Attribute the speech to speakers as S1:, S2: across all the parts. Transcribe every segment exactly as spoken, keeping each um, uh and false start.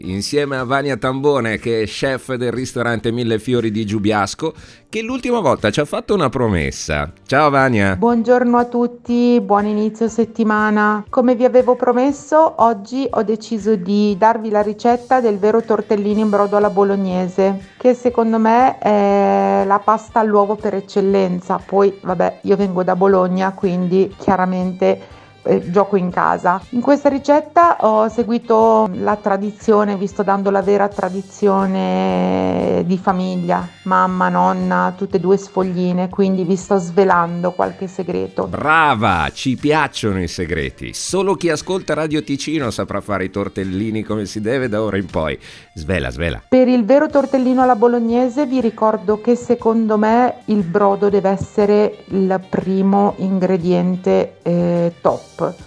S1: insieme a Vania Tambone, che è chef del ristorante Mille Fiori di Giubiasco, che l'ultima volta ci ha fatto una promessa. Ciao Vania.
S2: Buongiorno a tutti, buon inizio settimana. Come vi avevo promesso, oggi ho deciso di darvi la ricetta del vero tortellino in brodo alla bolognese, che secondo me è la pasta all'uovo per eccellenza. Poi, vabbè, io vengo da Bologna, quindi chiaramente eh, gioco in casa. In questa ricetta ho seguito la tradizione, vi sto dando la vera tradizione di famiglia, mamma, nonna, tutte e due sfogline, quindi vi sto svelando qualche segreto.
S1: Brava, ci piacciono i segreti. Solo chi ascolta Radio Ticino saprà fare i tortellini come si deve da ora in poi. Svela, svela.
S2: Per il vero tortellino alla bolognese vi ricordo che secondo me il brodo deve essere il primo ingrediente eh, top.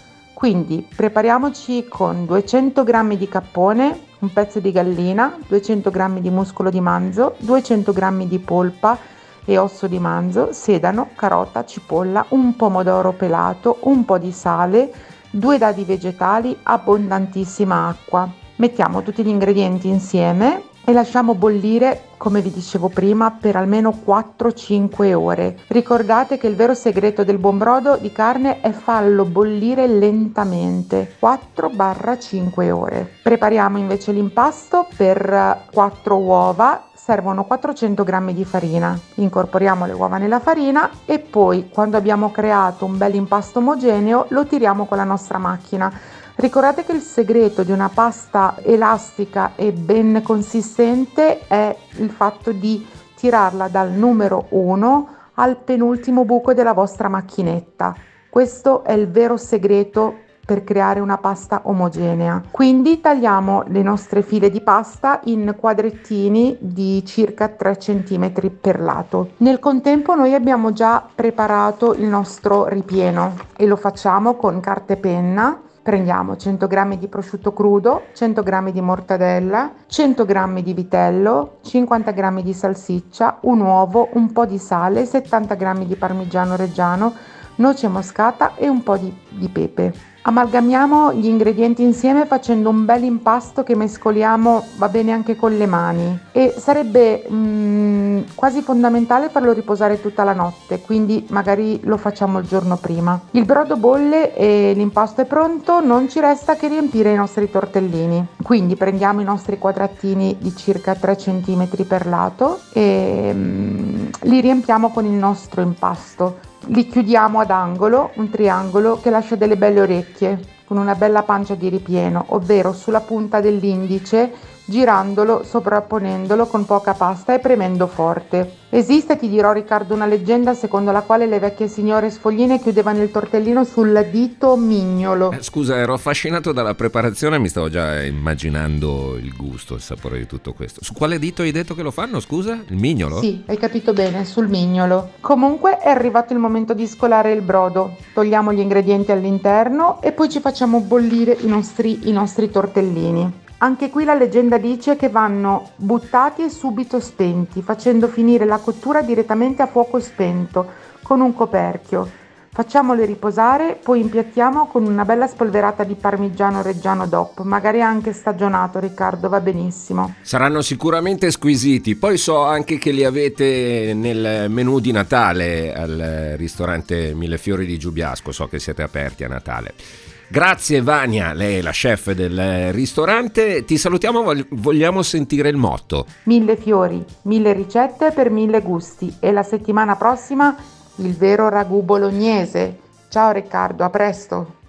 S2: Quindi prepariamoci con duecento grammi di cappone, un pezzo di gallina, duecento grammi di muscolo di manzo, duecento grammi di polpa e osso di manzo, sedano, carota, cipolla, un pomodoro pelato, un po' di sale, due dadi vegetali, abbondantissima acqua. Mettiamo tutti gli ingredienti insieme e lasciamo bollire, come vi dicevo prima, per almeno quattro cinque ore. Ricordate che il vero segreto del buon brodo di carne è farlo bollire lentamente, quattro cinque ore. Prepariamo invece l'impasto per quattro uova. Servono quattrocento grammi di farina. Incorporiamo le uova nella farina e poi, quando abbiamo creato un bel impasto omogeneo, lo tiriamo con la nostra macchina. Ricordate che il segreto di una pasta elastica e ben consistente è il fatto di tirarla dal numero uno al penultimo buco della vostra macchinetta. Questo è il vero segreto per creare una pasta omogenea. Quindi tagliamo le nostre file di pasta in quadrettini di circa tre centimetri per lato. Nel contempo noi abbiamo già preparato il nostro ripieno e lo facciamo con carta e penna. Prendiamo cento grammi di prosciutto crudo, cento grammi di mortadella, cento grammi di vitello, cinquanta grammi di salsiccia, un uovo, un po' di sale, settanta grammi di parmigiano reggiano, noce moscata e un po' di, di pepe. Amalgamiamo gli ingredienti insieme facendo un bel impasto che mescoliamo, va bene anche con le mani, e sarebbe mh, quasi fondamentale farlo riposare tutta la notte, quindi magari lo facciamo il giorno prima. Il brodo bolle e l'impasto è pronto, non ci resta che riempire i nostri tortellini. Quindi prendiamo i nostri quadratini di circa tre centimetri per lato e mh, li riempiamo con il nostro impasto. Li chiudiamo ad angolo, un triangolo che lascia delle belle orecchie, con una bella pancia di ripieno, ovvero sulla punta dell'indice, girandolo, sovrapponendolo con poca pasta e premendo forte. Esiste, ti dirò Riccardo, una leggenda secondo la quale le vecchie signore sfogline chiudevano il tortellino sul dito mignolo.
S1: Eh, scusa, ero affascinato dalla preparazione, mi stavo già immaginando il gusto, il sapore di tutto questo. Su quale dito hai detto che lo fanno, scusa? Il mignolo?
S2: Sì, hai capito bene, sul mignolo. Comunque è arrivato il momento di scolare il brodo. Togliamo gli ingredienti all'interno e poi ci facciamo bollire i nostri, i nostri tortellini. Anche qui la leggenda dice che vanno buttati e subito spenti, facendo finire la cottura direttamente a fuoco spento, con un coperchio. Facciamole riposare, poi impiattiamo con una bella spolverata di parmigiano reggiano D O P, magari anche stagionato, Riccardo, va benissimo.
S1: Saranno sicuramente squisiti. Poi so anche che li avete nel menù di Natale al ristorante Mille Fiori di Giubiasco, so che siete aperti a Natale. Grazie Vania, lei è la chef del ristorante. Ti salutiamo, vogliamo sentire il motto.
S2: Mille fiori, mille ricette per mille gusti e la settimana prossima il vero ragù bolognese. Ciao Riccardo, a presto!